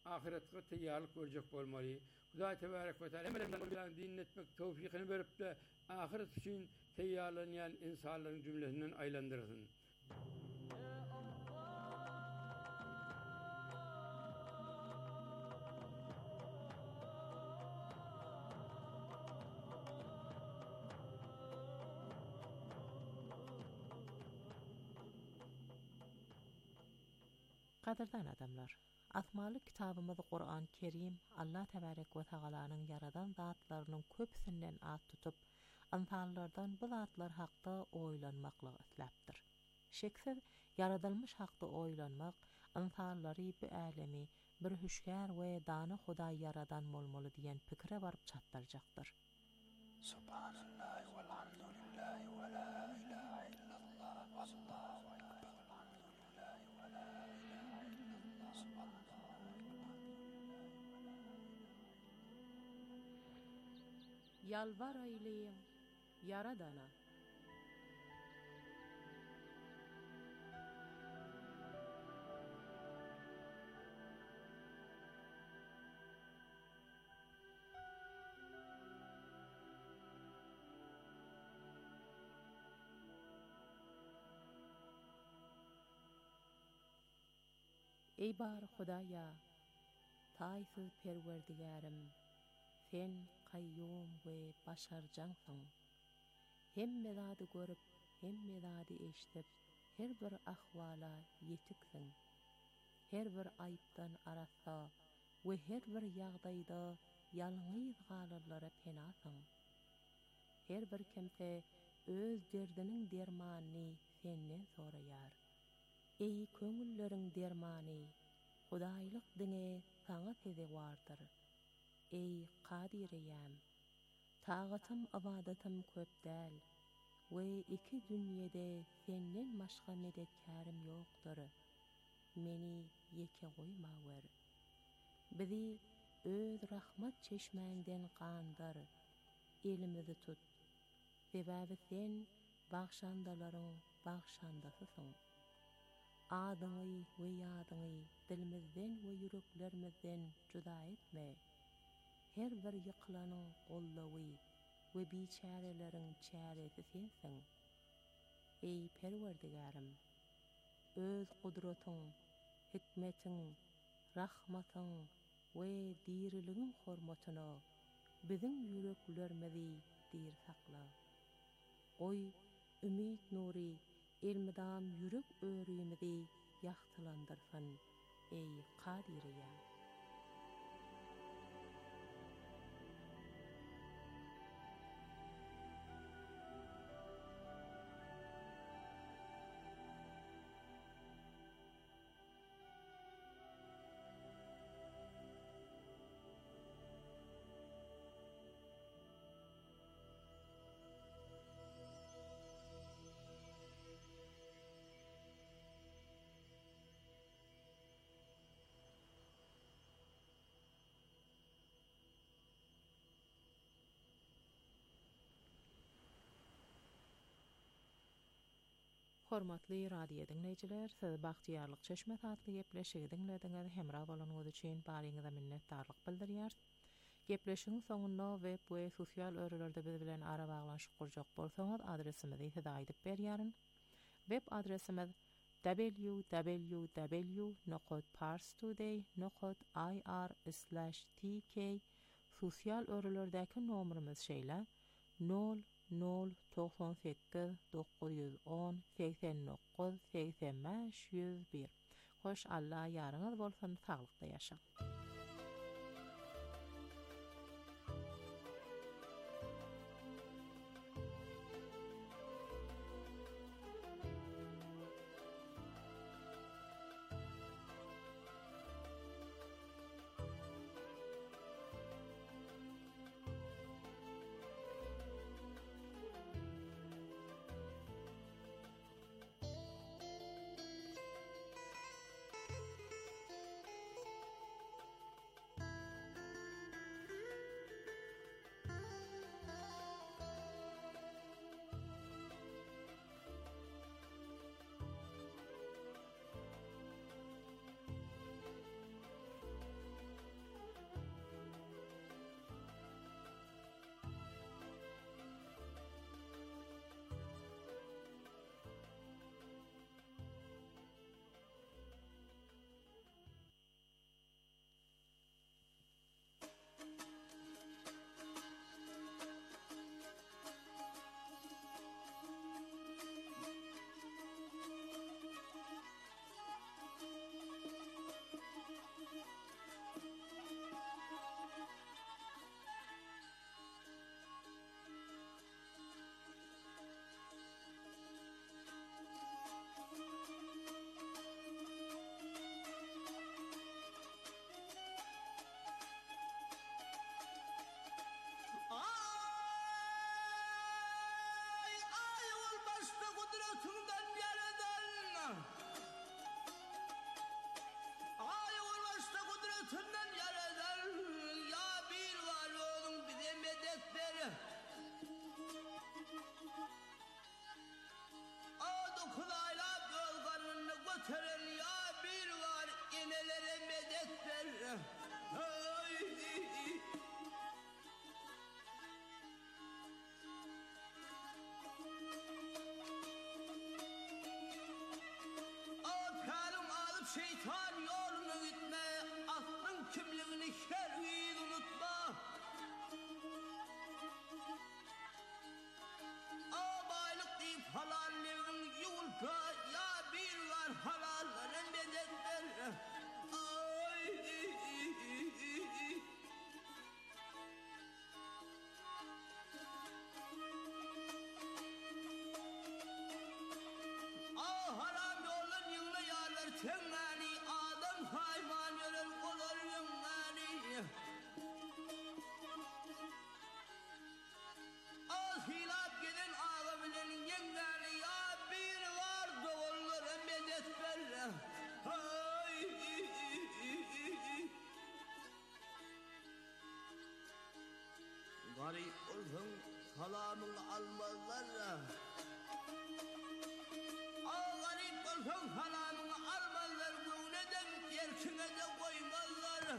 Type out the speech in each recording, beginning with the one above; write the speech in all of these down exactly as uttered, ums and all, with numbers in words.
ahiretge teyýarlyk görjek bolmaly. Hudaý tebarek we taala emelinden bilen din etmek tawfikyny beripde ahiret üçin teyýarlanýan insanlaryň jümlesinden aýlandyrsyn. Qadirdan adamlar, asmaly kitabymyz Qur'an Kerim Allah tebarek we tagalanyň yaradan zatlarynyň köpüsinden at tutup, insanlardan bu zatlar hakda oýlanmaklygy islapdyr. Şeksiz yaradylmış hakda oýlanmak, insanlary bu alemi bir hüşgär we dana Hudaý yaradan bolmaly diýen pikire baryp çatdyrjakdyr. Subhanallah walhamdulillah wa la ilaha illallah wallahu akbar. Alhamdulillah wa la ilaha illallah subhanallah. Yalvar ayleyin yaradana. Ey bar Hudaýa, taýsyz perwerdigarim, sen qayyum we başarjansyň. Hemme zady görüp, hemme zady eşdip, her bir ahwala yetiksin. Her bir aýpdan arasa we her bir ýagdaýda ýalňyz galarlara penasyň. Her bir kimse öz derdiniň dermanyny senden soraýar. Ey köňülleriň dermany, Hudaýlyk diňe saňa teze wardyr. Ey Qadireyem, tagatym ibadatym köp däl we iki dünýede senden başga medetkärim ýokdur. Meni ýeke goýma wer. Bizi öz rahmat çeşmäňden gandyr. Elimizi tut. Sebäbi sen bagşandalaryň bagşandasysyň. Adyňy we ýadyňy dilimizden we yüreklerimizden juda etme. Her bir ýyklanyň gollawy we biçäreleriň çäresi sensiň. Ey Perwerdigarim, öz gudratyň, hikmetiň, rahmatyň we diriligiň hormatyna biziň yüreklerimizi dir sakla. Oy ümit nuri elmidam yürek öýrümizi ýagtylandyrsyn, ey Qadireyem. Hormatly radio dinleyijiler, siz Bagtyarlyk Çeşme tatly gepleşigi dinlediňiz. Hemra bolanyňyz üçin baryňyza minnetdarlyk bildirýär. Gepleşigiň soňunda web we sosial örelerde biz bilen ara baglanşyk gurjak bolsaňyz adresimizi hida aýdyp berýärin. Web adresimiz w w w nokta parstoday nokta i r slash t k. Sosial örelerdäki nomerimiz şeýle nol nol doksan sekiz dokuz yüz on seksen dokuz seksen beş yüz bir. Hoş Allah ýaryňyz bolsun, saglykda ýaşaň. kudretinden yaradan Ay olmazsa kudretinden yaradan Ya bir var oğlum bize medet ver O dokulayla yolgarını götüren Ya bir var inelere medet ver Ay Şeytan yolunu gitme, aklın kimliğini şerriyi unutma. Abaylık deyip halallığın yulka, ya bir var halalların bedetler. Ay, ah haram yolun yığını yarlar tengani, adam hayvan yörür olur yığını. Az hilaf giden ağa bilen yengani, ya bir var doğulların medet ver. Ay, garip olsun salamını almazlar. Aa garip olsun salamını almazlar. Bu neden yerkine de koymazlar.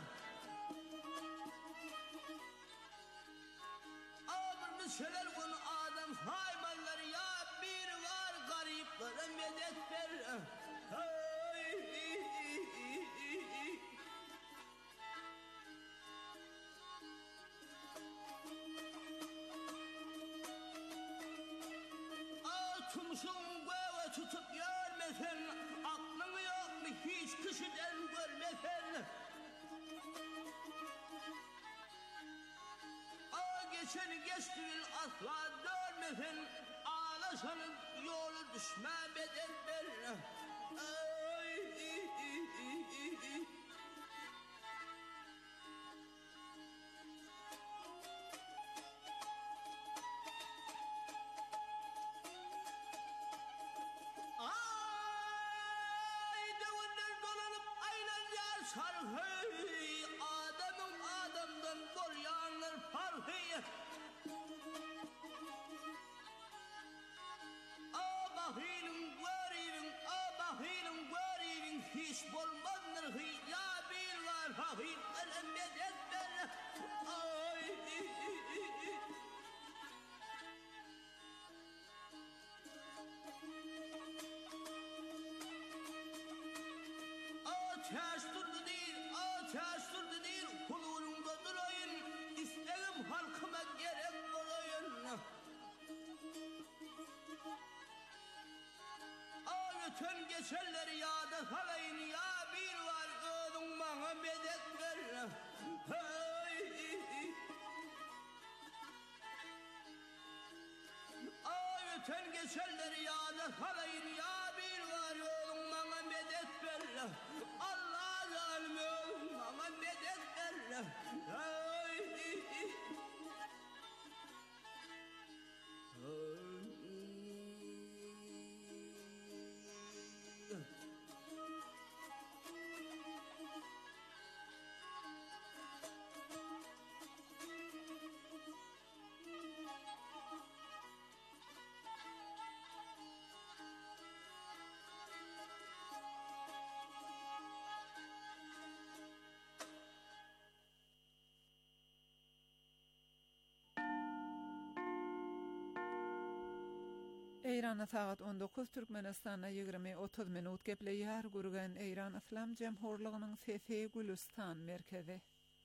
Aa bir şeyler konu adam saymanlar. Ya bir var gariplara medet ver. Ay, Tumşun göve tutup görmesen aklın yok mu hiç kişiden görmesen Aa geçeni geçtiğin asla dönmesen ağlasanın yolu düşme bedenler Ay, sarhey adamım adamdan koryanlar farhey A bahilim görevin A bahilim görevin hiç bulmandır ya bir var hahil elem medet ver ay Ateş durdu değil, ateş durdu değil, kulağımda durayın, isterim halkıma gerek olayın. Aa öten geçerleri yağda salayın, ya bir var ödün bana medet ver. Hey. Aa öten geçerleri yağda salayın, ya bir var ödün bana medet ver. Allah zalimi bana medet ver. Hey. Eýranda sagat on dokuz Türkmenistanda ýygrimi otuz minut gepleýär gurgan Eýran Islam Jemhurlygynyň Sesi Gülistan merkezi.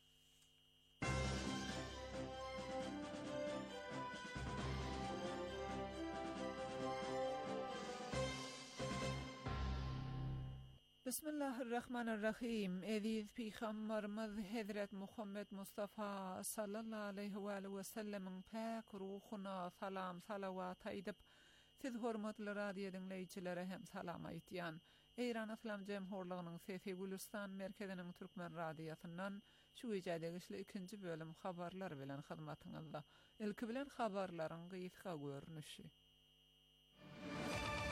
Bismillahirrahmanirrahim. Eziz Peygamberimiz Hazret Muhammed Mustafa sallallahu aleyhi ve sellemin pak ruhuna salam salavat aýdyp siz hormatly radio dinleýçilere hem salam aýtýan. Eýran Islam Jemhurlygynyň Sesi Gülistan merkeziniň türkmen radiosyndan şu ýerde ikinji bölüm habarlar bilen hyzmatyňyzda. Ilki bilen habarlaryň gysga görnüşi.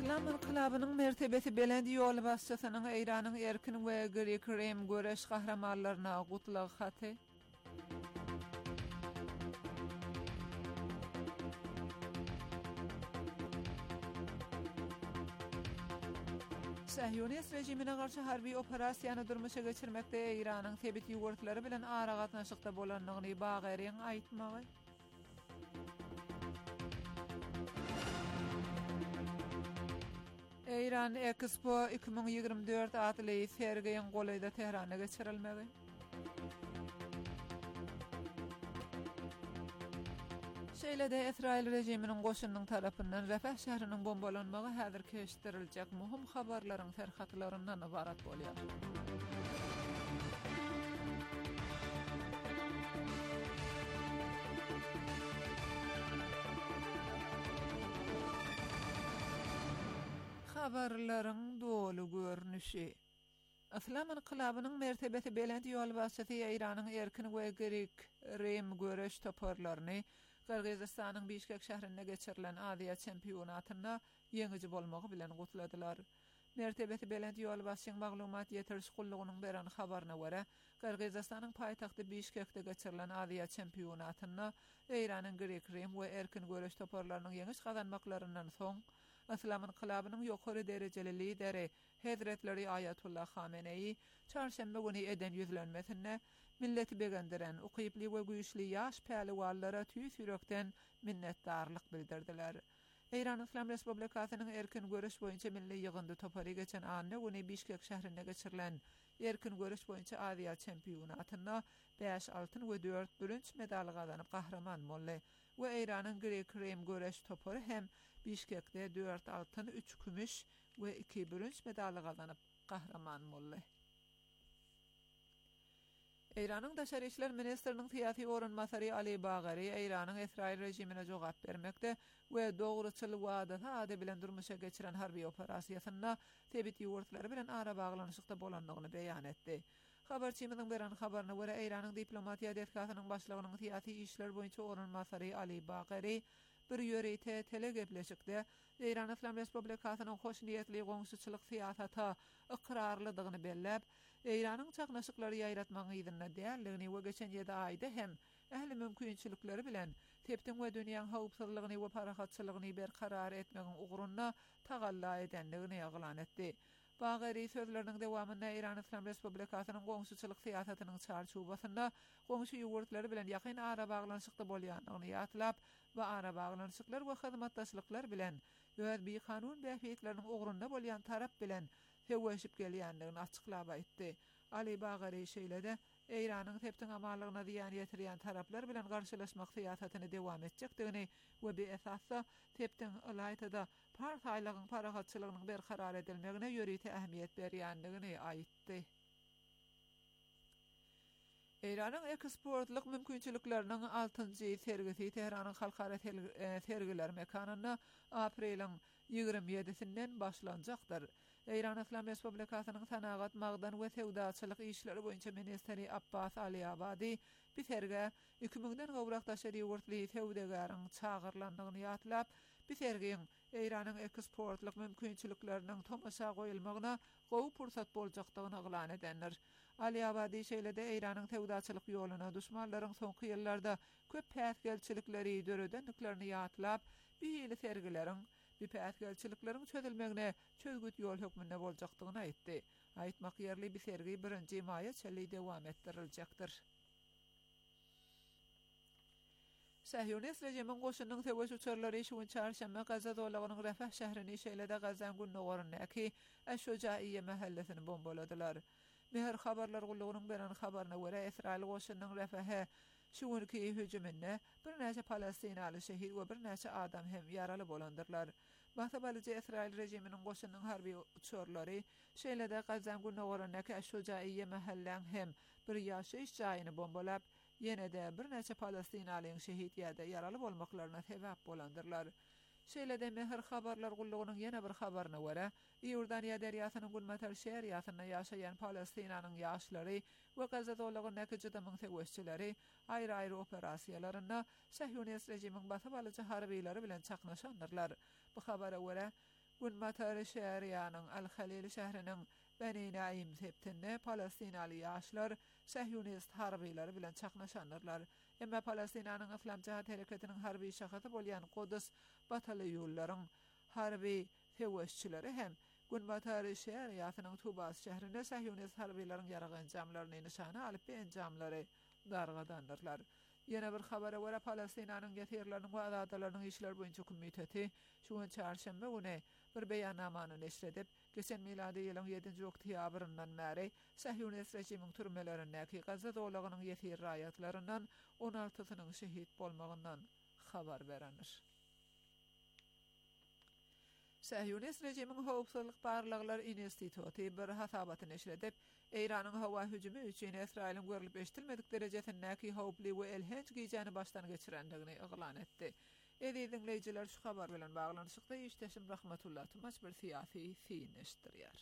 İslam inkılabının mertebesi belend yol başçysynyň Eýranyň erkin we Grek-Rim göreş kahramanlaryna gutlagy haty. Sahyonist rejimine garşy harby operasiýany durmuşa geçirmekde Eýranyň tebit ýugurtlary bilen ara gatnaşykda bolanlygyny Bageriň aýtmagy. Eýran Expo iki bin ýygrimi dört atly Sergeýin golayda Tehrana geçirilmegi. Şeýle-de Israil rejiminiň goşunyň tarapyndan Rafah şäheriniň bombalanmagy häzir keşdiriljek muhim habarlaryň terhatlaryndan ibarat bolýar. Habarlaryň dolu görnüşi. İslam inqilabynyň mertebesi belend ýol başçysy Eýranyň erkin we Grek-Rim göreş toparlaryny Qırgızystanyň Bişkek şäherinde geçirilen Aziýa çempionatyna ýeňiji bolmagy bilen gutladylar. Mertebesi belend ýol başçynyň maglumat ýetirişgullygynyň beren habaryna görä, Qırgızystanyň paýtagty Bişkekde geçirilen Aziýa çempionatyna Eýranyň Grek-Rim we erkin göreş toparlarynyň ýeňiş gazanmaklaryndan soň İslam inqilabynyň ýokary derejeli lideri Hazretleri Ayatullah Khamenei çarşamba güni eden ýüzlenmesine milleti begendiren ukyply we güýçli ýaş pähliwanlara tüýs ýürekden minnetdarlyk bildirdiler. Eýran Islam Respublikasynyň erkin göreş boýunça milli ýygyndy topary geçen anna güni Bişkek şäherinde geçirilen erkin göreş boýunça Aziýa çempionatyna beş altyn we dört bürünç medal gazanyp gahraman boldy we Eýranyň Grek-Rim göreş topary hem Bişkekde dört altyn, üç kümüş we iki bürünç medal gazanyp gahraman boldy. Eýranyň Daşary işler ministriniň syýasy orunmasary Ali Bageri Eýranyň Israil rejimine jogap bermekde we dogruçyl wada ady bilen durmuşa geçiren harby operasiýasyna tebit ýurtlary bilen ara baglanyşykda bolanlygyny beýan etdi. Habarçymyzyň beren habaryna görä Eýranyň diplomatiýa detkasynyň başlygynyň syýasy işler boýunça orunmasary Ali Bageri bir ýöreýte telegepleşikde Eýran Islam Respublikasynyň hoş niýetli goňşuçylyk syýasaty ikrarlydygyny belläp, Eýranyň çaknaşyklary ýaýratmagy ýygyna däýerligini we geçen ýerde aýdy hem ähli mümkinçilikleri bilen tepden we dünýäň howpsuzlygyny we parahatçylygyny berkarar etmegiň ugrunda tagalla edenligini ýaglan etdi. Bageri sözleriniň dewamynda Eýran Islam Respublikasynyň goňşuçylyk syýasatynyň çarçubasynda goňşy ýurtlary bilen ýakyn ara baglanyşykda bolýanyny ýatlap we ara baglanyşyklar we hyzmatdaşlyklar bilen öz bir kanun bähiyetleriniň ugrunda bolýan tarap bilen hewweşip gelýändigini açyklap aýtdy. Ali Bageri şeýle-de Eýranyň tepden amallygyna diýan ýetirýän taraplar bilen garşylaşmak syýasatyny dewam etjekdigini we bir esasda tepden ýaýtada partiýalygyň parahatçylygynyň berkarar edilmegine ýöreýte ähmiýet berýändigini aýtdy. Eýranyň eksportlyk mümkinçilikleriniň altıncı sergisi Tehranyň halkara sergiler mekanyna aprelyň ýygrimi ýedisinden başlanjakdyr. Eýran Islam Respublikasynyň sanagat, magdan we sewdaçylyk işleri boýunça ministri Abbas Aliýabadi bir serge iki miňden gowrak daşary ýurtly sewdagaryň çagyrlandygyny ýatlap, bir sergiň Eýranyň eksportlyk mümkinçilikleriniň tomaşa goýulmagyna gowy pursat boljakdygyny eglan edenler. Aliýabadi şeýle-de Eýranyň sewdaçylyk ýoluna düşmanlaryň soňky ýyllarda köp päsgelçilikleri döredendiklerini ýatlap, bir ýyly sergileriň bir päsgelçilikleriň çözülmegine çözgüt ýol hökmünde boljakdygyny aýtdy. Aýtmak ýerli bir sergi birinji maýa çelli dewam ettiriljekdir. Sahyonist rejimiň goşunyň teweş uçarlary şu çarşamba Gaza dolagynyň Rafah şäherini şeýle-de Gazan günnäki Aş-Şujaýyä mahallesini bombaladylar. Mehr habarlar gullugynyň beren habaryna görä Israil goşunyň Rafaha şu günki hüjümine bir näçe Palestinaly şehit we bir näçe adam hem ýaraly bolandyrlar. Mahtabalyjy Israil rejiminiň goşunyň harby uçarlary şeýle-de Gazan günnäki Aş-Şujaýyä mahalleň hem bir ýaşaýyş jaýyny bombalap, ýene-de bir näçe Palestinalyň şehit ýa-da ýaraly bolmaklaryna sebäp bolandyrlar. Şeýle-de mehr habarlar gullugynyň ýene bir habaryna görä, Ýordaniýa derýasynyň Gulmatar şäherýasynda ýaşaýan Palestinanyň ýaşlary we Gaza dolagynyň jydymyň teweşçileri aýry-aýry operasiýalaryna Sahyonist rejimiň basabalyjy harbiýlary bilen çaknaşandylar. Bu habara görä Gün batary şäheriniň Al-Halil şäheriniň Beni Naim septinde Palestinaly ýaşlar Sahyonist harbylar bilen çaknaşanlar. Emma Palestinanyň Islam Cihat Hereketiniň harby şahaty bolýan Kudus batalyollaryň harby fewesçileri hem Gün batary şäheriniň Tubas şäherinde Sahyonist harbylaryň ýaragan jamlaryny nişana alyp enjamlary dargadandyrlar. Ýene bir habara görä Palestinanyň ýetirleriniň we azadlarynyň işler boýunça komiteti şu çarşamba güni bir beýannamany neşredip, geçen miladi ýylyň ýedinji oktýabryndan bäri Sahyonist rejimiň türmelerindäki gaza dolagynyň ýetir raýatlaryndan on altysynyň şehit bolmagyndan habar berendir. Sahyonist rejimiň howpsuzlyk barlyklar instituty bir hasabaty neşredip, Eýranyň hawa hüjümi üçin Israýlyň görülip eşitilmedik derejesindäki howply we elhenç giýjany başdan geçirendigini eglan etdi. Edi dinleyijiler şu habar bilen baglanyşykda işdeşim Rahmetullah Tumaç bir siýasy fiýin eşitdirýär.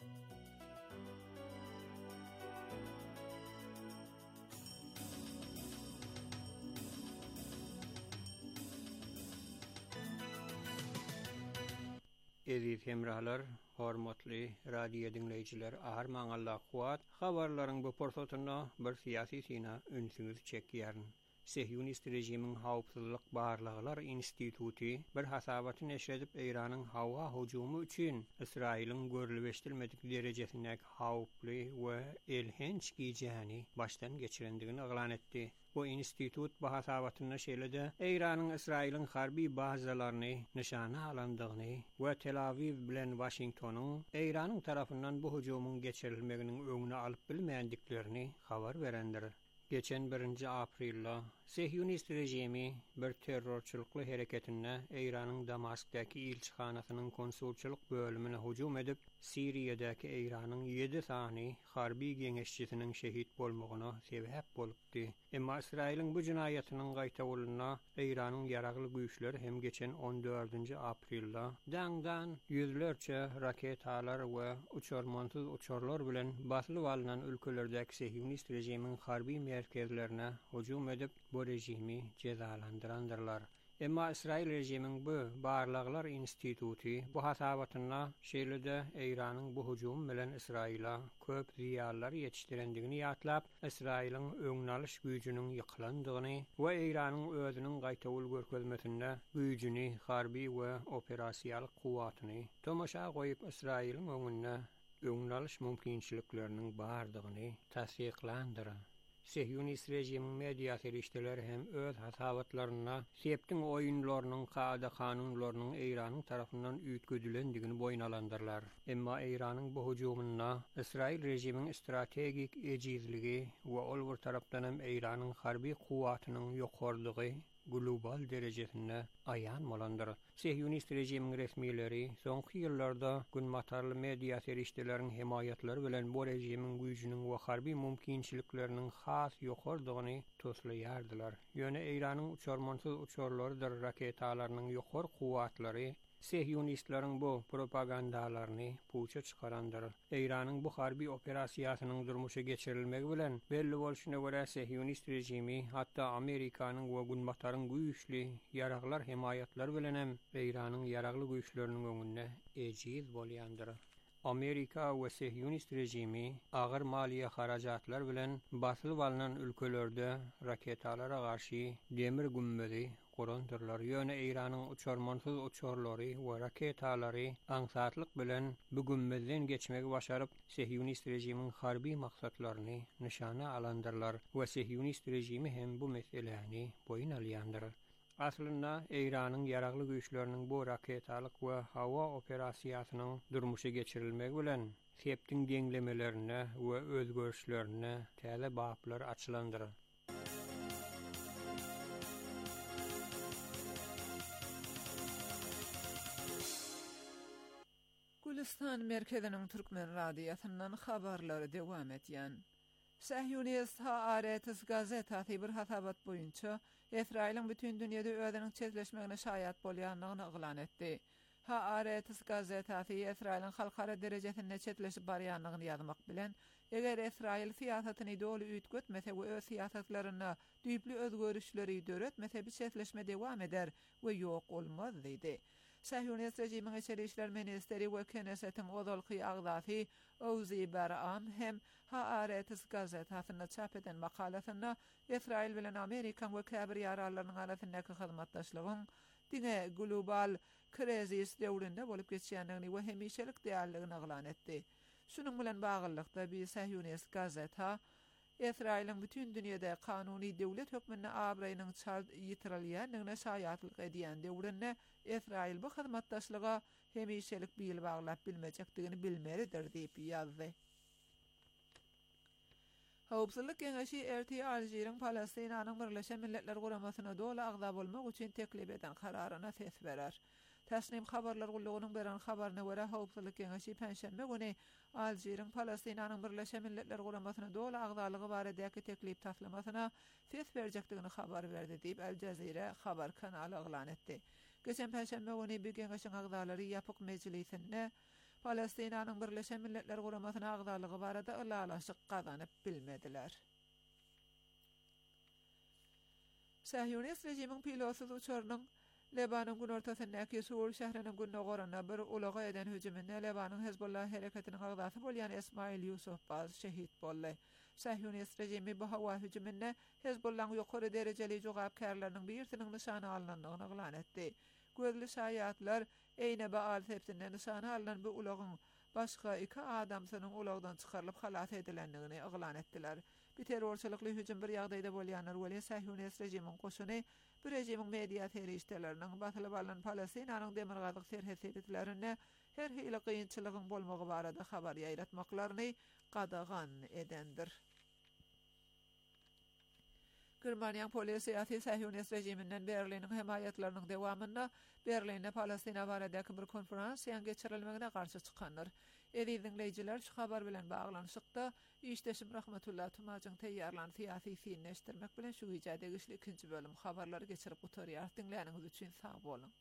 Eziz hemrahlar, hormatly radio dinleyijiler, ahar maňalla kuwat habarlaryň bu porsotyna bir siýasy sina ünsüňiz çekýärin. Sahyonist rejimiň howpsuzlyk barlyklar instituty bir hasabaty neşredip Eýranyň hawa hujumy üçin Israýlyň görülip eşitilmedik derejesindäki howply we elhenç giýjany başdan geçirendigini eglan etdi. Bu institut bu hasabatyna şeýlede Eýranyň Israýlyň harby bazalaryny nişana alandygyny we Tel Aviv bilen Washingtonyň Eýranyň tarapyndan bu hujumyň geçirilmeginiň öňüne alyp bilmeýändiklerini habar berendir. Geçen birinji aprelda Sahyonist rejimi bir terrorçylykly hereketine Eýranyň Damaskdaky ilçihanasynyň konsulçylyk bölümine hujum edip, Siriýadaky Eýranyň ýedi sany harby geňeşçisiniň şehit bolmagyna sebäp bolupdy. Emma Israýlyň bu jinayatynyň gaýta bolyna Eýranyň ýaragly güýçleri hem geçen on dördünji aprelda daňdan ýüzlerçe raketalar we uçurmansyz uçurlar bilen baslyp alynan ülkelerdäki Sahyonist rejimiň harby merkezlerine hujum edip, bu rejimi cezalandyrandyrlar. Emma Israýl rejimiň bu barlyklar instituty bu hasabatyna şeýlede Eýranyň bu hujum bilen Israýla köp ziýarlar ýetişdirendigini ýatlap, Israýlyň öňüne alyş güýjüniň ýykylandygyny we Eýranyň özüniň gaýta ul görkezmesinde güýjüni, harby we operasiýalyk kuwatyny tomaşa goýup Israýlyň öňüne öňüne alyş mümkinçilikleriniň bardygyny tasdiqlandyr. Sahyonist rejimiň media serişdeleri hem öz hasabatlaryna septiň oýunlarynyň gaýda kanunlarynyň Eýranyň tarapyndan üýtgedilendigini boýnalandyrlar. Emma Eýranyň bu hujumyna Israýl rejimiň strategik ejizligi we ol bir tarapdan hem Eýranyň harby kuwatynyň ýokarlygy global derejesinde aýan bolandyr. Sahyonist rejimiň resmiýetleri soňky ýyllarda günmatarly media serişdeleriniň himayatlary bilen bu rejimiň güýjüniň we harby mümkinçilikleriniň has ýokardygyny toslaýardylar. Ýöne Eýranyň uçurmansyz uçurlarydyr raketalarynyň ýokar kuwatlary Sahyonistlaryň bu propagandalaryny puça çykarandyr. Eýranyň bu harby operasiýasynyň durmuşa geçirilmegi bilen belli bolşuna görä Sahyonist rejimi hatda Amerikanyň we günmataryň güýçli ýaraglar himayatlar bilen hem Eýranyň ýaragly güýçleriniň öňünde ejiz bolýandyr. Amerika we Sahyonist rejimi agyr maliýe harajatlar bilen basylyp alynan ülkelerde raketalara garşy demir gümmedi gorandyrlar. Ýöne Eýranyň uçurmansyz uçurlary we raketalary aňsatlyk bilen bu gümmeden geçmegi başaryp, Sahyonist rejimiň harby maksatlaryny nişana alandyrlar we Sahyonist rejimi hem bu meseleni boyun alýandyr. Aslında Eýranyň ýaragly güýçleriniň bu raketalyk we hawa operasiýasynyň durmuşa geçirilmegi bilen septiň deňlemelerine we özgörüşlerine täze baplar açylandyr. Gülistan merkeziniň türkmen radiosynyň habarlary dewam etýän. Sahyonist Haaretz gazetasy bir hasabat boýunça Israýlyň bütün dünýede özüniň çetleşmegine şaýat bolýanlygyny eglan etdi. Haaretz gazetasy Israýlyň halkara derejesinde çetleşip barýanlygyny ýazmak bilen, eger Israýil siýasatyny dolu üýtgetmese we öz siýasatlaryna düýpli özgörüşleri döretmese bir çetleşme dewam eder we ýok bolmaz diýdi. Sahyonist rejimin İçeri İşler Ministeri ve Knessetin odolqi agdafi Ozi Baram hem Haaretz gazetasında çap eden makalasında İsrail bilen Amerikan ve Kabir yararlarının arasındaki hizmetdaşlığın dine global krizis döwründe bolup geçýändigini we hemişelik däýerligini aglan etdi. Şunun bilen bagylykda bir Sahyonist gazeta İsrail'in bütün dünyada kanuni devlet hükmüne abraýynyň çal ýitirilýändigine şaýatlyk edýän döwründe İsrail bu hizmetdaşlyga hemişelik bil baglap bilmejekdigini bilmelidir diýip ýazdy. Howpsuzlyk Geňeşi erti Aljiryň Palestinanyň Birleşen Milletler Guramasyna dola agda bolmak üçin teklip eden kararyna ses berer. Täsnim habarlar gullugynyň beren habaryna görä Howpsuzlyk Geňeşi Penşembe güni Aljiryň Palestinanyň Birleşen Milletler Guramasyna dola agdalygy baradaky teklip taslamasyna ses berjekdigini habar berdi diýip El Jazeera habar kanaly aglan etdi. Geçen Penşembe güni bir Geňeşiň agdalary ýapyk mejlisinde Palestinanyň Birleşen Milletler Guramasyna agdalygy barada ılalaşyk gazanyp bilmediler. Sahyonist rejimiň pilotsuz uçarynyň Lebanyň günortasyndaky Sur şäheriniň günnogorana bir ulaga eden hüjüminde Lebanyň Hezbollah hereketiniň agdasy bolýan Esmail Yusuf Baz şehit boldy. Sahyonist rejimi bu hawa hüjüminde Hezbollah'ın ýokary derejeli jogapkarlarynyň birisiniň nyşany alnandygyny aglan etdi. Gözli şaýatlar eýne baal sepsinden nyşany alynan bu ulagyň başga iki adamsynyň ulagdan çykarylyp halat edilendigini aglan etdiler. Bir terrorçylykly hüjüm bir ýagdaýda bolýanlar weli Sahyonist rejimiň goşuny bir rejimiň media terişleriniň batylyp alynan Palestinanyň demirgazyk serhesibetlerini her hili kıyınçılıgın bolmagy barada habar ýaýratmaklaryny qadagan edendir. Germaniýa polisiýasy Sahyonist rejiminden Berliniň hemaýatlarynyň dewamynda Berlinde Palestina baradaky bir konferensiýa geçirilmegine garşy çykanlar. Eri dinleyijiler şu habar bilen baglanyşykda işdeşim Rahmetullah Tumagyň teýýarlan syýasy sinleşdirmek bilen şu ýa-da güçli ikinji bölüm habarlary geçirip oturýar. Dinleýäniňiz üçin sag bolun.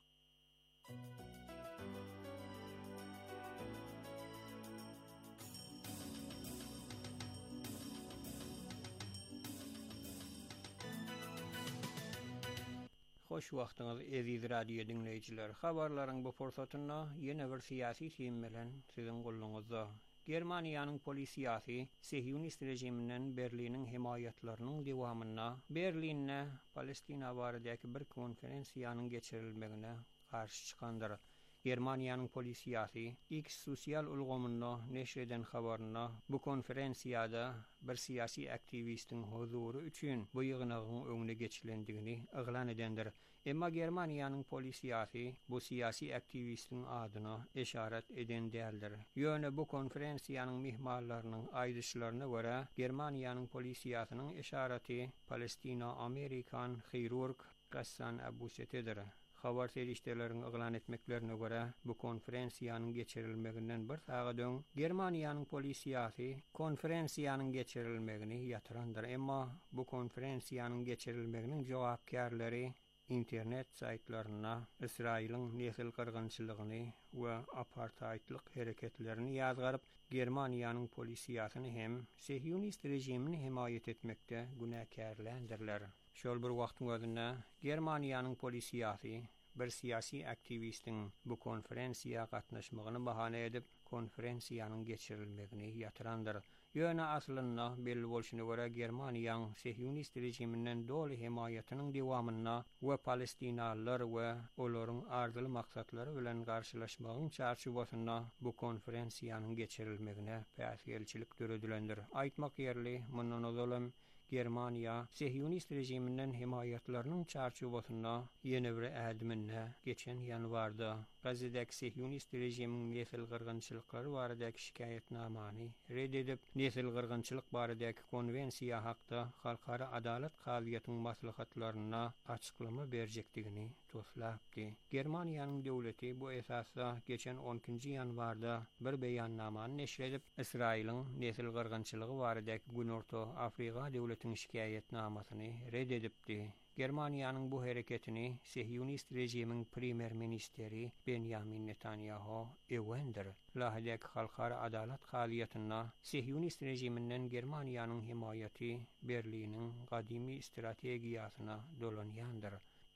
Hoş wagtyňyz eziz radio dinleyijiler. Habarlaryň bu forsatyna ýene bir syýasy teýim bilen siziň gulluňyzda. Germaniýanyň polisiýasy Sahyonist rejiminden Berliniň hemaýatlarynyň dewamyna Berlinne Palestina baradaky bir konferensiýanyň geçirilmegine garşy çykandyr. Germaniýanyň polisiýasy X sosial ulgamynda neşr eden habaryna bu konferensiýada bir syýasy aktiwistiň huzury üçin bu ýygnagyň öňüne geçilendigini aglan edendir. Emma Germaniýanyň polisiýasy bu syýasy aktiwistiň adyna eşaret eden däldir. Ýöne bu konferensiýanyň mihmanlarynyň aýdyşlaryna görä Germaniýanyň polisiýasynyň eşareti Palestina Amerikan chirurg Gassan Abu Setedir. Habar terişlerinin aglan etmeklerine göre bu konferensiýanyň geçirilmeginden bir saga döň Germaniýanyň polisiýasy konferensiýanyň geçirilmegini ýatyrandyr. Emma bu konferensiýanyň geçirilmeginiň jogapkärleri internet saytlaryna Israiliň nesil kırgınçylygyny we apartheidlik hereketlerini ýazgaryp Germaniýanyň polisiýasyny hem Sahyonist rejimini himayet etmekde günäkärlendirler. Şol bir wagtyň özünde Germaniýanyň polisiýasy bir syýasy aktiwistiň bu konferensiýa gatnaşmagyny bahane edip konferensiýanyň geçirilmegini ýatyrandyr. Ýöne aslynda belli bolşyna görä Germaniýanyň Sahyonist rejiminden doly himayatynyň dewamyna we Palestinalılar we olaryň ardyly maksatlary bilen garşylaşmagyň çarşubasyna bu konferensiýanyň geçirilmegine päsgelçilik göredilendir. Aýtmak ýerli mundan ozalam Germaniýa Sahyonist rejiminden himayatlarynyň çarşubasyna ýene bir ädimine geçen ýanwarda Gazetek Sahyonist rejimiň nesil gyrgynçylyklary baradaky şikaýetnamany red edip nesil gyrgynçylyk baradaky konvensiýa hakda halkara adalet gaziýatynyň maslahatlaryna açyklama berjekdigini toslapdy. Germaniýanyň döwleti bu esasda geçen on ikinji ýanwarda bir beýannamany neşr edip Israiliň nesil gyrgynçylygy baradaky Günorta Afrika döwletining şikaýetnamasyny red edipdi. Germaniýanyň bu hereketini Sahyonist rejimiň primer ministeri Benjamin Netanyahu ewendir. Lahdek halkara adalet gaziýatyna Sahyonist rejiminden Germaniýanyň himayaty Berliniň gadymy strategiýasyna dolanýandyr.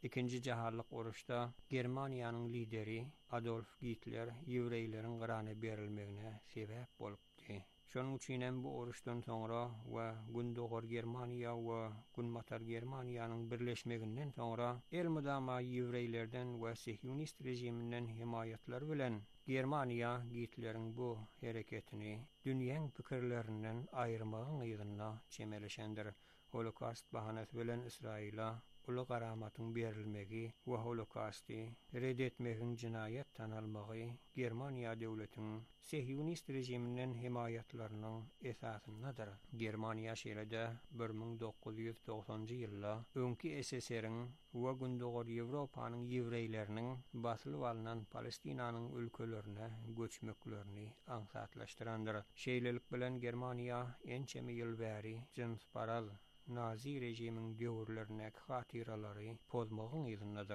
İkinci Jaharlyk uruşda Germaniýanyň lideri Adolf Hitler Ýewreýleriň gyrana berilmegine sebäp bolupdy. Şonuň üçin bu uruşdan soňra we gündogor Germaniýa we günmatar Germaniýanyň birleşmeginden soňra el mudama Ýewreýlerden we Sihyonist rejiminden himayetler bilen Germaniýa Hitleriň bu hereketini dünýäň pikirlerinden aýyrmagyň ýygyna çemeleşendir. Holokaust bahanasy bilen Israila uly garamatyň berilmegi we Holokausti reddetmegiň jinayet tanalmagy Germaniýa döwletiniň Sihyonist rejiminden himayetleriniň esasyndadyr. Germaniýa şeýle-de bir ming dokuz ýüz doksanjy ýylda öňki S S R-iň we gündogor Ýewropanyň ýewreýleriniň basylyp alynan Palestinanyň ülkelerine göçmeklerini aňsatlaşdyrandyr. Şeýlelik bilen Germaniýa ençemi ýyl bäri jinsparaz Nazi rejimiň döwürlerine hatyralary pozmagyň ýygyndadyr.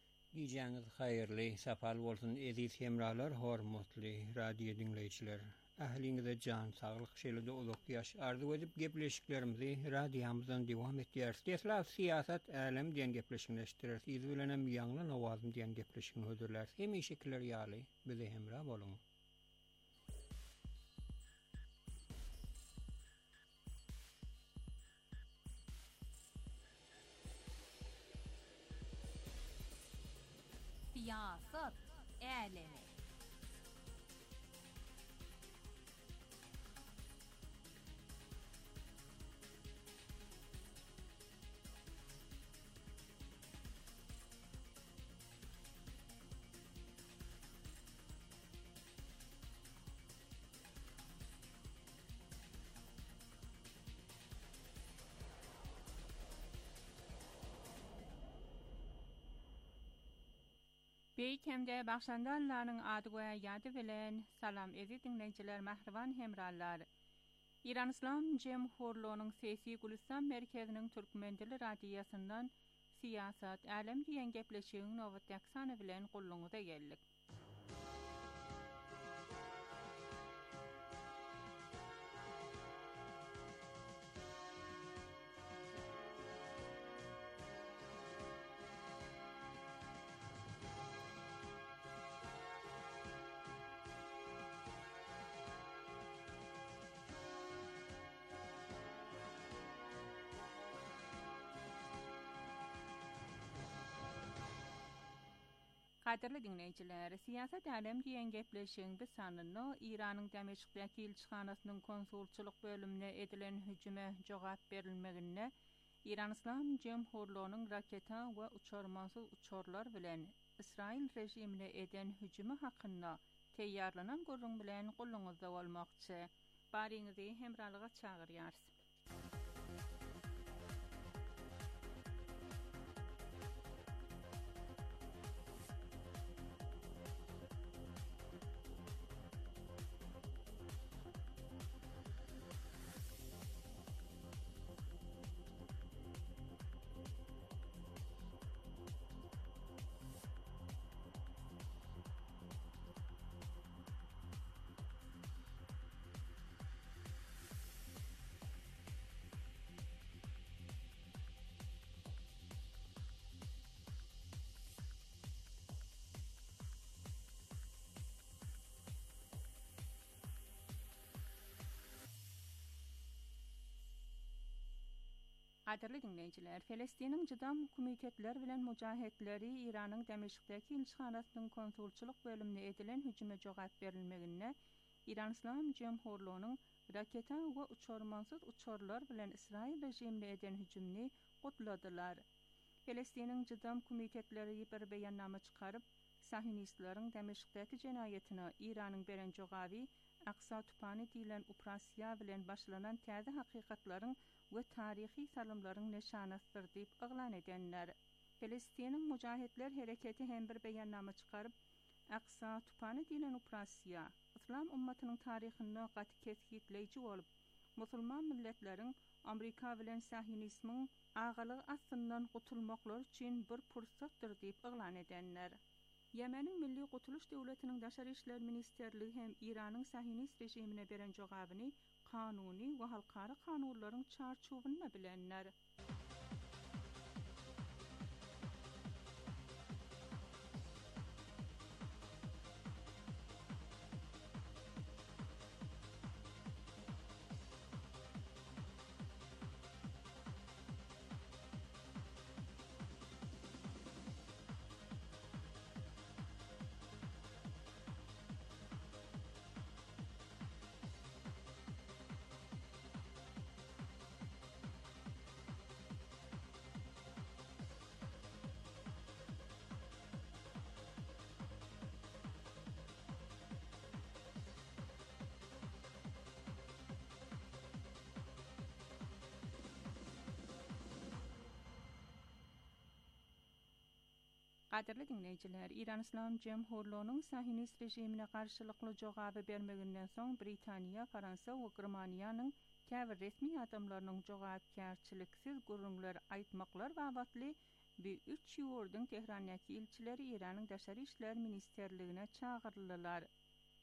Geceniz hayırlı, sapal bolsun aziz hemralar, hormatly radio dinleyijiler. Ahliňize jan saglyk şeýle-de uluk ýaş arzu edip gepleşiklerimizi radiýamyzdan dowam etdirýäris. Tesla siýasat älim diýen gepleşikleşdirir. Siz bilen hem ýaňlan awazym diýen gepleşigiň hödürler. Hem şekiller ýaly bize hemra boluň. Siyasat älemi. Beýkemde başlandanlaryň ady goýa ýady bilen salam ezi dinleýijiler mähriban hemrallar. İran İslam Jemhurluğunyň Sesi Gülistan merkeziniň Türkmen dili radiýasyndan siýasat älim diýen gepleşigiň nowat ýaksany bilen gulluňyza geldik. Kaderli dinleyijiler, siýasat älim diýen gepleşigiň bir sanyny Iranyň Demeşikdäki elçihanasynyň konsulçylyk bölümine edilen hüjüme jogap berilmegine, İran İslam Jemhurluğunyň raketa we uçarmansyz uçarlar bilen İsrail rejimine eden hüjüme hakynda teýýarlanan gurrun bilen gulluňyzda bolmakçy. Bariňizi hemralyga çagyrýarys. Kaderli dinleyijiler, Filistiniň jydam komitetler bilen mujahitleri Iranyň Demeşikdäki elçihanasynyň konsulçylyk bölümine edilen hüjüme jogap berilmegine, İran İslam Jemhurluğunyň raketa we uçarmansyz uçarlar bilen İsrail rejimine eden hüjümni gutladylar. Filistiniň jydam komitetleri bir beýannama çykaryp, Sahyonistlaryň Demeşikdäki jenaýatyna Iranyň beren jogaby Aqsa tupany diýilen operasiýa bilen başlanan täze hakykatlaryň we tarihi salymlaryň neşanasdyr diýip yglan edenler. Filistiniň mujahitler hereketi hem bir beýannama çykaryp, Aqsa tupany diýilen operasiýa İslam ummatynyň taryhyny gaty kesgitleýiji bolup, musulman milletleriň Amerika bilen Sahyonizmiň agalygy astyndan gutulmaklar üçin bir pursatdyr diýip yglan edenler. Yemeniň Milli Gutuluş Döwletiniň Daşary işler ministerligi hem Iranyň Sahyonist rejimine beren jogabyny kanuny we halkara kanunlaryň çarçuwyna bilenler. Kaderli dinleyijiler, İran İslam Jemhurluğunyň Sahyonist rejimine garşylykly jogaby bermeginden soň Britaniýa, Fransa we Germaniýanyň käbir resmi adamlarynyň jogapkärçiliksiz gurrunlar aýtmaklar babatly bir üç ýurdyň Tehrandäki elçileri Iranyň Daşary işler ministerligine çagyrlylar.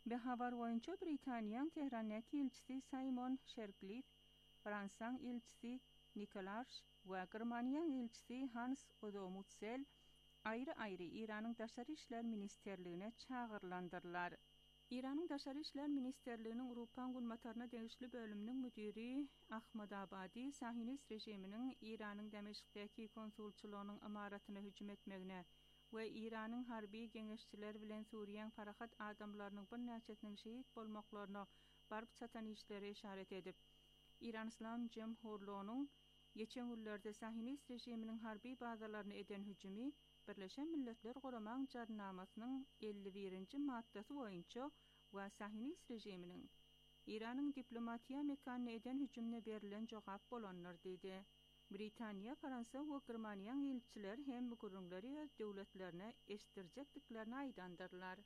Be habar boyunca Britaniýanyň Tehrandäki elçisi Simon Shercliffe, Fransaň elçisi Nicolas we Germaniýanyň elçisi Hans Odomutzel aýry-aýry İranyň Daşary işler ministerligine çagyrlandyrlar. İranyň Daşary işler ministerliginiň Rupan gulmataryna degişli bölüminiň müdiri Ahmadabadi Sahinist rejiminiň İranyň Demeşikdäki konsulçylygynyň amaratyna hüjüm etmegine we İranyň harby geňeşçiler bilen Suriýanyň parahat adamlarynyň bir näçesiniň şehit bolmaklaryna barp çatan işlere işaret edip, İran İslam Jemhurluğunyň geçen günlerde Sahinist rejiminiň harby bazalaryna eden hüjümi Birleşen Milletler Guramaň jarnamasynyň elli birinji maddasy boýunça we Sahinist rejiminiň İranyň diplomatiýa mekanyna eden hüjümine berilen jogap bolanlar diýdi. Britaniýa, Fransa we Germaniýanyň elçiler hem gurulary öz döwletlerine eşdirjekdiklerini aýdandyrlar.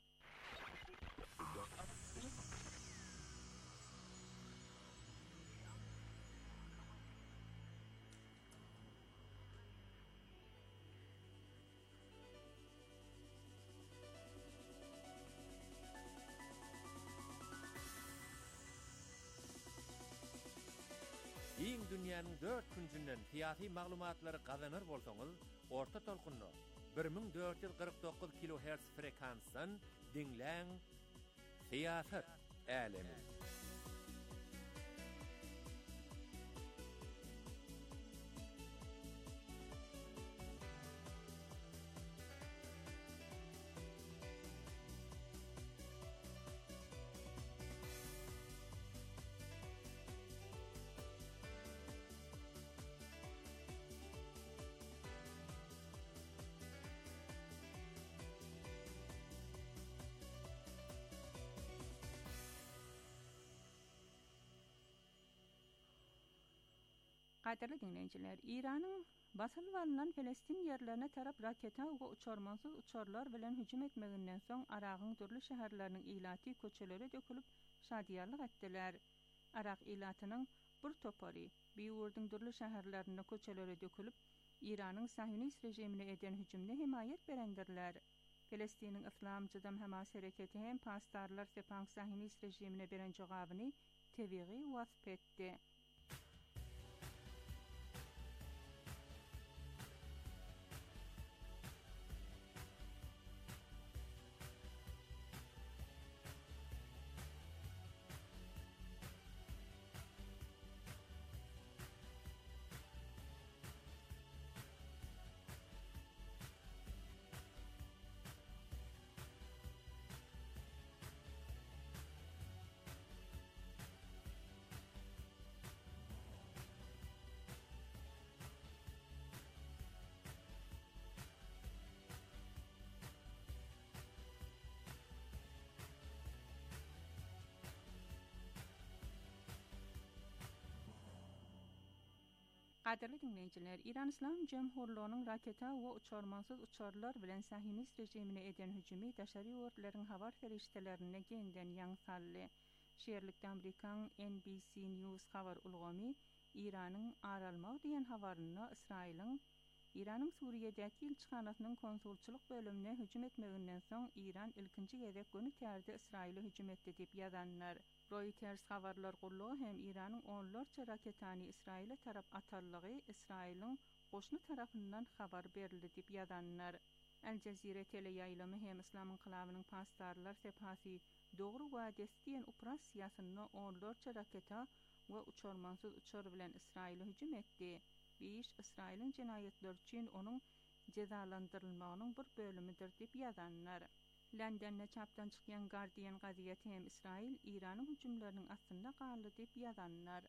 Iň dünýäniň dört küncünden tiýasy maglumatlary gazanır bolsaňyz, orta tolkunny bir ming dört yüz kırk dokuz kilohertz frekansdan dinläň. Siýasat älemi. Gaderli dinleyijiler, İranyň basylyp alynan Palestin ýerlerine tarap raketa we uçarmansız uçarlar bilen hüjüm etmeginden soň Aragyň dürli şäherleriniň ilaty köçelere dökülip şadiýarlyk etdiler. Arak ilatynyň bir topary Biýurdyň dürli şäherlerine köçelere dökülip İranyň Sahinist rejimine eden hüjümine himayet berendirler. Palestiniň Islam Jydam Hamas hereketi hem pastarlar sepan Sahinist rejimine beren jogabyny tebigi wasp etdi. Gaderli dinleyijiler, İran İslam Jemhurluğunyň raketa we uçarmansız uçarlar bilen Sahinist rejimine eden hüjümi daşary örtleriň habar feriştelerine genden ýaň saldy. Şeýerlikde Amerikan N B C News habar ulgamy İranyň aralmaw diýen habaryny Israýlyň İranyň Suriýedäki elçihanasynyň konsulçylyk bölümine hüjüm etmeginden soň İran ilkinji gezek günü tärde Israýla hüjüm etdi diýip ýazanlar. Reuters habarlar gurlugy hem İranyň onlarça raketany Israýla tarap atarlygy Israýlyň goşnu tarapyndan habar berildi diýip ýazanlar. Al Jazeera teleýaýlamy hem İslam inqilabynyň pastarlar sepasy dogry wades diýen operasiýasyny onlarça raketa we uçarmansız uçar bilen Israýla hüjüm etdi. Beş Israýlyň jenaýetler üçin onuň cezalandyrylmagynyň bir bölümidir diýip ýazanlar. Londonda çapdan çykýan Guardian gaziýeti hem Israýl İranyň hüjümleriniň astynda galy diýip ýazanlar.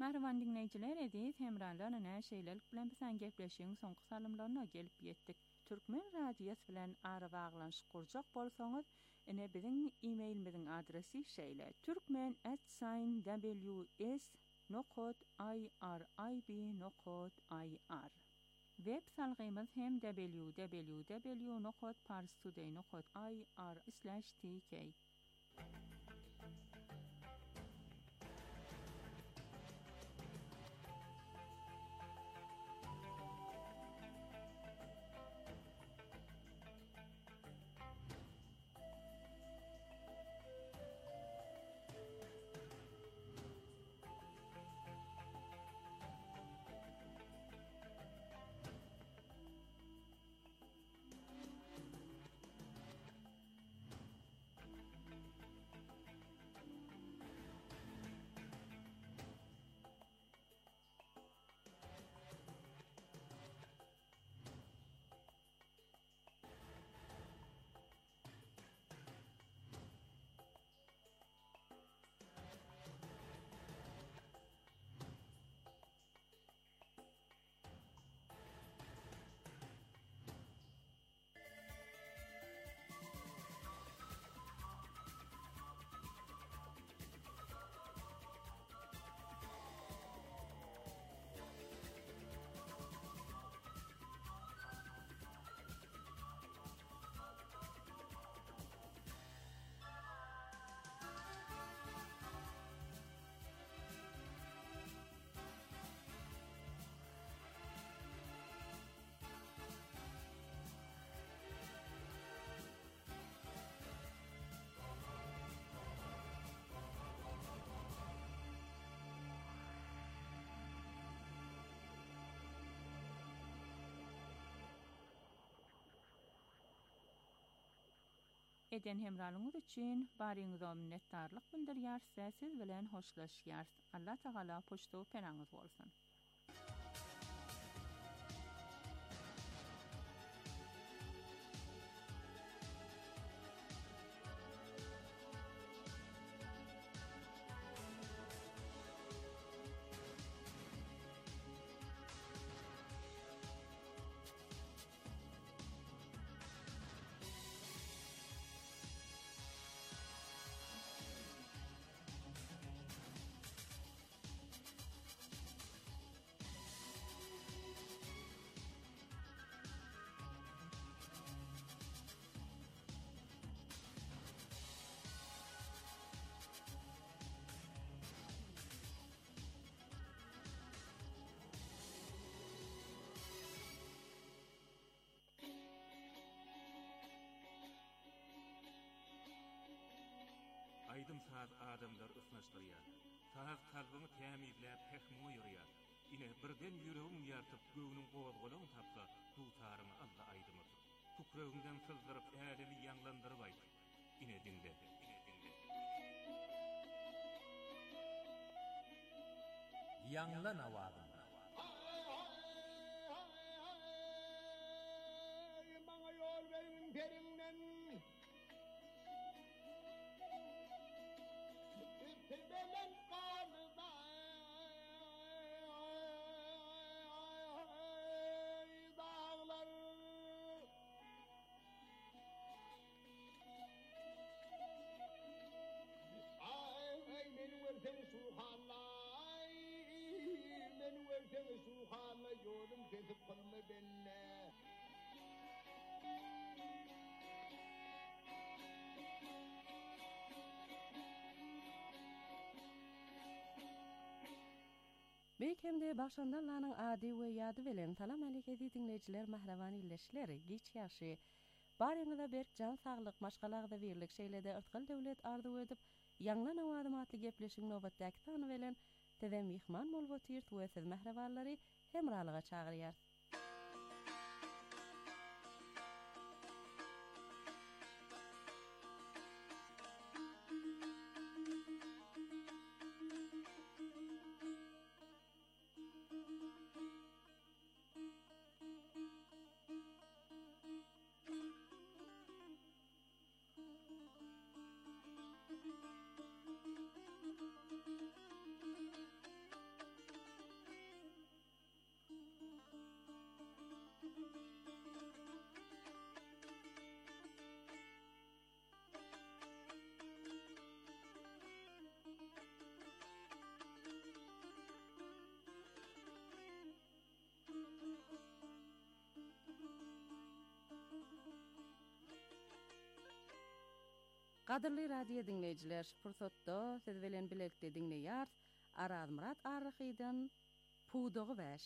Merhaban dinleyiciler, edip hemralarına näşeýlelik bilen bilen gepleşiň soňky salymlaryna gelip ýetdik. Türkmen radiosu bilen ara baglanyş kurjak bolsaňyz, ine biziň e-mailimiziň adresi şeýle: türkmen at w s nokta i r i b nokta i r. Web salgymyz hem w w w nokta parstoday nokta i r slash t k. Eden hemralyňyz üçin baryňyza minnetdarlyk bildirýär, siz bilen hoşlaşýar. Allah Taala poşto penaňyz bolsun. Aydym saz adamlar ısnaşdyrýar. Saz kalbymy tämizläp pehmi ýurýar. Ine birden ýüregiň ýartyp göwüniň gowazgalagyny tapsa, tutarmy Allah aydymyr. Tukragymdan sızdyryp ädili ýanglandyryp aýdy. Ine dinle, ine dinle. Ýanglan awazyn. Maňa ýol beriň perinden. Belen kanıda dağlar ay men versen suhanlay men versen suhanlay yolum kesip kılma benne. Beýkemde başlandanlaryň ady we ýady bilen salam aleyke dinleýijiler, mahrawan illeşler, giç ýaşy. Baryňyza berk jan saglyk, maşgalagda birlik şeýlede ırtgal döwlet ardy edip, ýanglan awadım atly gepleşiň nobatdaky tany bilen teze mihman bolup otyrt we siz mahrawallary hemralyga çagyrýar. Gadyrly radio dinleyijiler, pursatda siz bilen birlikde dinleýär Araz Murat Arrahydan Pudogy Bäş.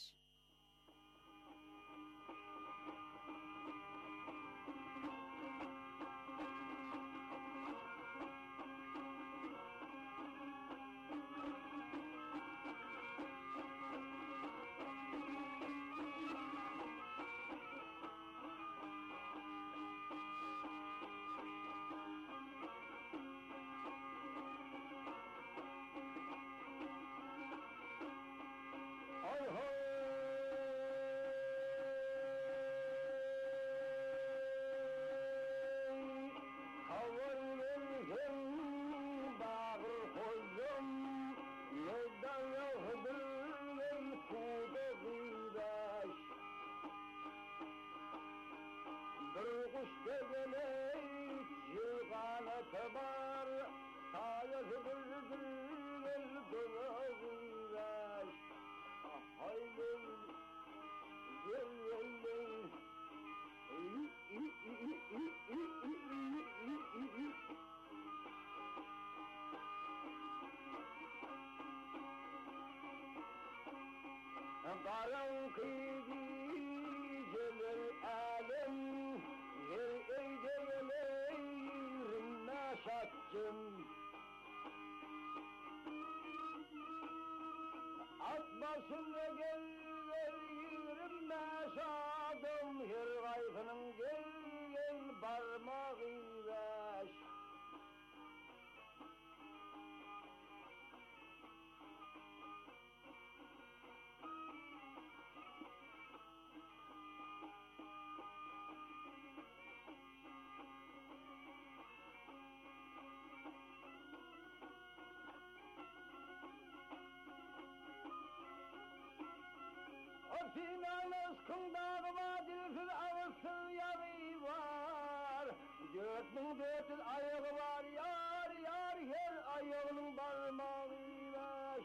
Finalas kundağı vadilsiz ağırsız yağı var. Götünün dötün ayağı var. Yar yar her ayağının parmağı var.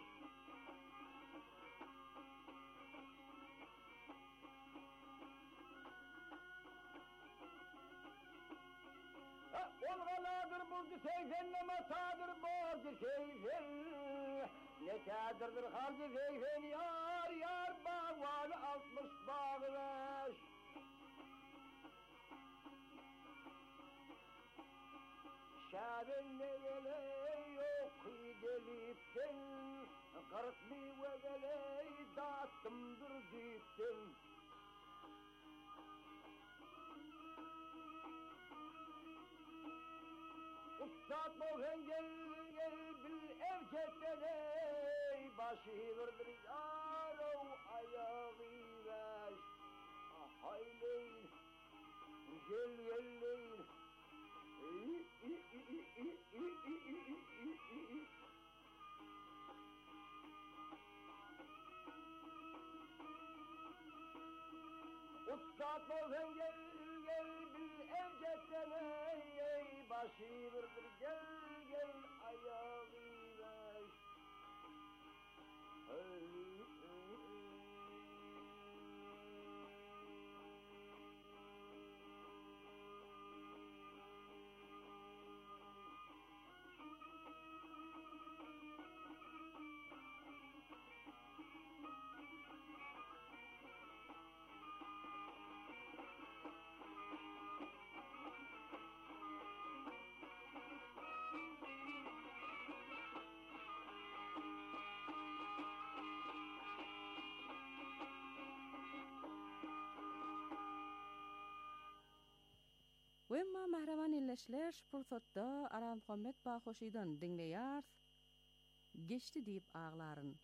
Olğaladır buldu seyfen ne masadır borcu seyfen. Ne kâdırdır halcı seyfen yar yar bağvanı altmış bağlaş. Şaben ne yele yok delipten, kırk bir vegele dağıttımdır dipten. Ustad boğen gel gel bil erkeklere, başı vurdur yaro ayağı ver. Hayleyin gel gelleyin. Ustad boğen gel gel bil erkeklere, başı vurdur gel gel ayağı ver. Wemma mahraman illeşler pursatda Aram Muhammed Bahoşydan dinleýär. Geçdi diýip ağlaryn.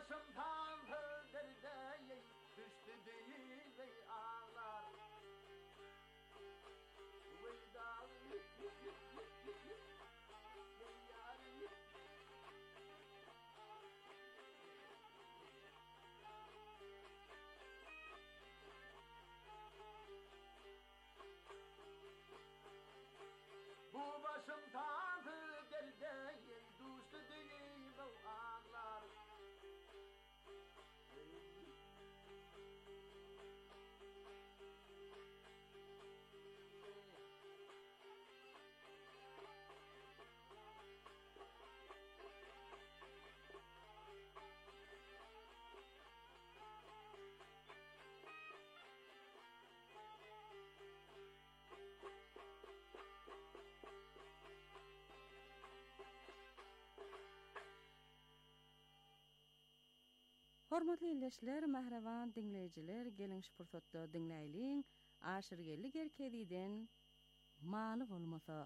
başım tam pırdırdı, düştü değil ve ağlar. Veydan, bu başım tam pırdırdı, düştü değil ve ağlar. Hormatly illeşler, mahrevan dinleyijiler, gelin şupursatda dinleýliň aşyrgellik erkediden maly bolmasa.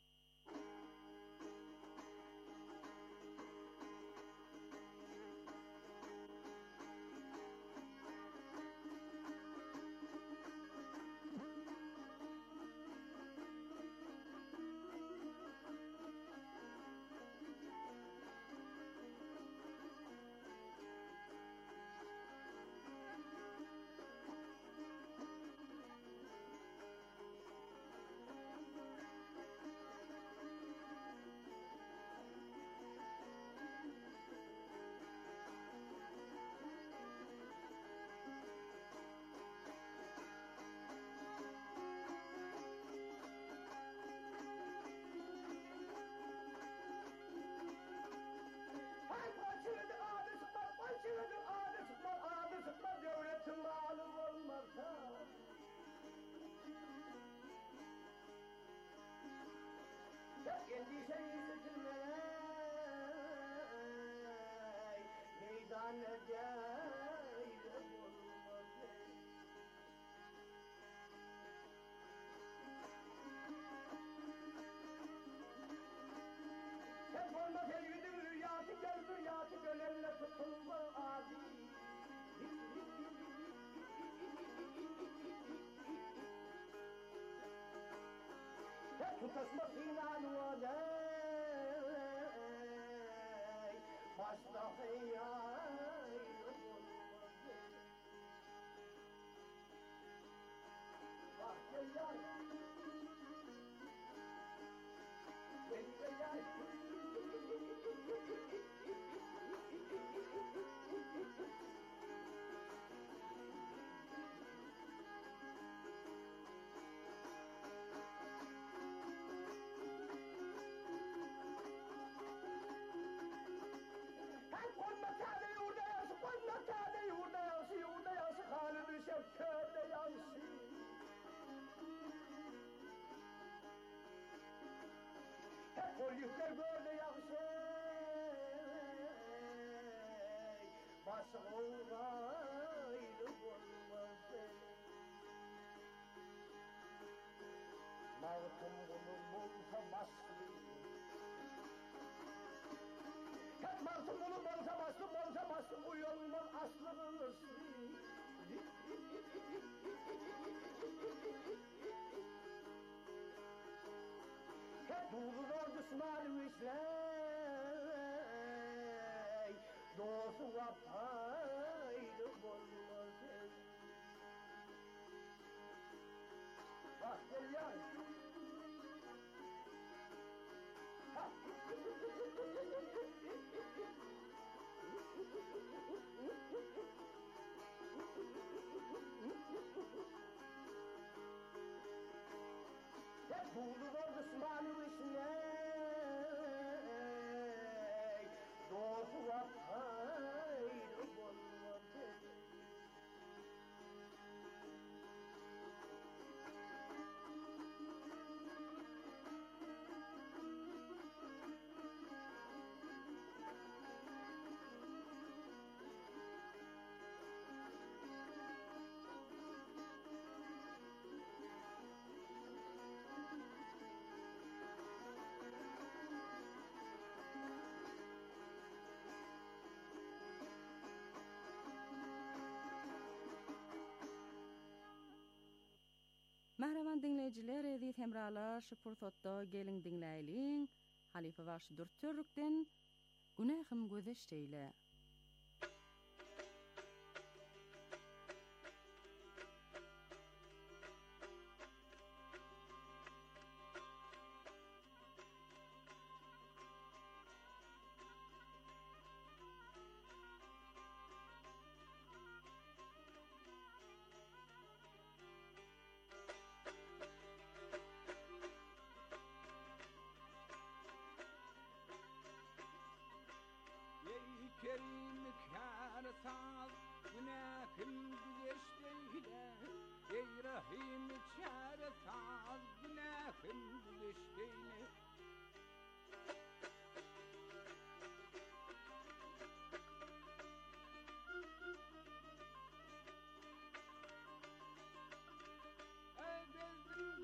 Tutasma inan olay, başta hıyay. Bak gel yay, gel gel yay. Polisler böyle yakşı, başka uğraylı olmaz. Mağtum bunun bulsa başlı, hep mağtum bunun bulsa başlı, bulsa başlı, bu yolundan aslınız. Dulur ordusman işley, dostu vapaylı bolmaz. Bak gel ya. Dulur ordusman işley, dostu vapaylı bolmaz. Mahraman dinleyijiler, edi temralar şu pursatda gelin dinläýliň. Halife baş dürtürrükden günahym gözeşdeýle. Kerim kâr saz günahım güzeşteyle. Ey Rahim kâr saz günahım